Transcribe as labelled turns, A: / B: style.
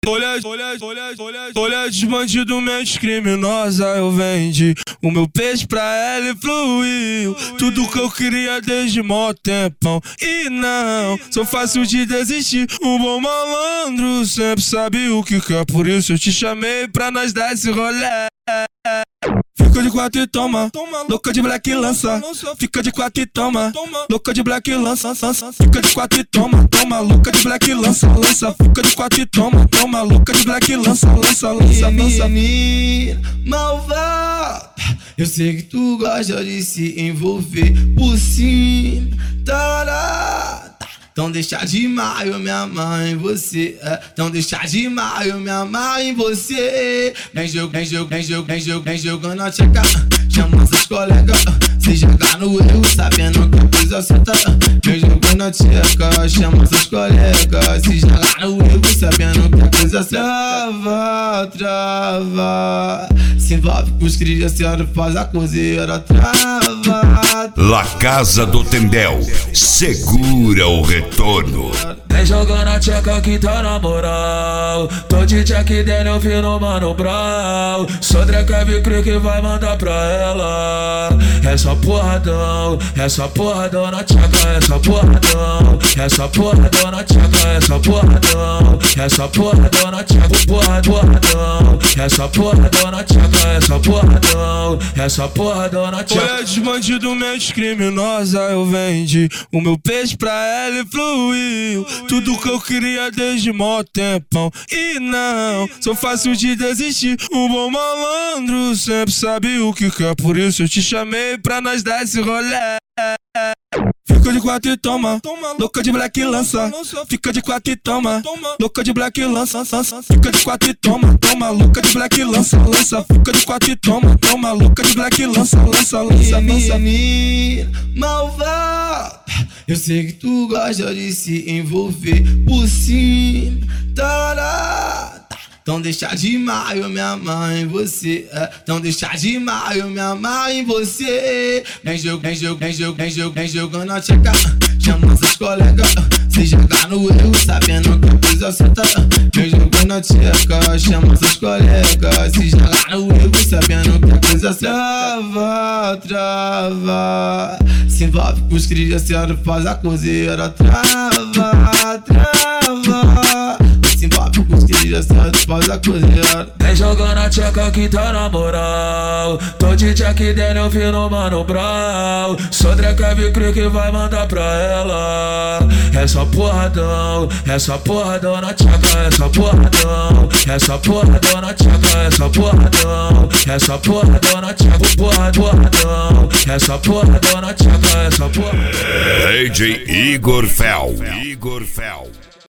A: Olha de bandido, mente criminosa. Eu vendi o meu peixe pra ela e fluiu tudo que eu queria desde mó tempão. E não sou fácil de desistir. Um bom malandro sempre sabe o que quer. Por isso eu te chamei pra nós dar esse rolê. Fica de quatro e toma, louca de black lança. Fica de quatro e toma, louca de black lança. Fica de quatro e toma, louca de black lança. Fica de quatro e toma, louca de black lança.
B: Menina malvada, eu sei que tu gosta de se envolver por cima, tarada. Então deixa demais eu me amar em você, então deixa demais eu me amar em você. Vem jogando a tcheca, chama seus colegas, se jogar no erro sabendo que a coisa certa. Vem jogando a tcheca, chama seus colegas, se jogar no erro sabendo que a coisa certa. Trava, se envolve com os cris, a senhora faz a cozeira, trava.
C: La Casa do Tendel segura o retorno.
A: Vem jogando a tcheca que tá na moral. Tô de Jack Daniel vindo Mano Brown. Sou Drecave Cri que vai mandar pra ela. É só porradão na tcheca. É só porradão na tcheca. É só porradão na tcheca. Porradão, é só porradão na tcheca. É só porradão na tcheca. Olha de bandido, mente criminosa. Eu vendi o meu peixe pra ela e fluiu tudo que eu queria desde mó tempão. E não sou fácil de desistir. Um bom malandro sempre sabe o que quer. Por isso eu te chamei pra nós dar esse rolê. Fica de quatro e toma, louca de black lança. Fica de quatro e toma, louca de black lança. Fica de quatro e toma, louca de black lança. Fica de quatro e toma, louca de black lança.
B: Menina malvada, eu sei que tu gosta de se envolver por cima, tarada. Então deixa demais eu me amar em você, então deixa demais eu me amar em você. Vem jogando a tcheca, chama seus colegas, se jogar no erro sabendo que a coisa certa. Vem jogando a tcheca, chama seus colegas, se jogar no erro sabendo que a coisa certa. Trava, se envolve com os cris, a senhora faz a cozeira, trava. Se envolve com os cris, a senhora faz a cozeira.
A: Vem jogando a tcheca que tá na moral. Tô de Jack Daniel vindo Mano Brown. Sou Drecave Cri que vai mandar pra ela. É só porradão na tcheca. É só porradão na tcheca. É só porradão na tcheca. Porradão, é só porradão na tcheca. É só porradão.
C: DJ Igor Fel.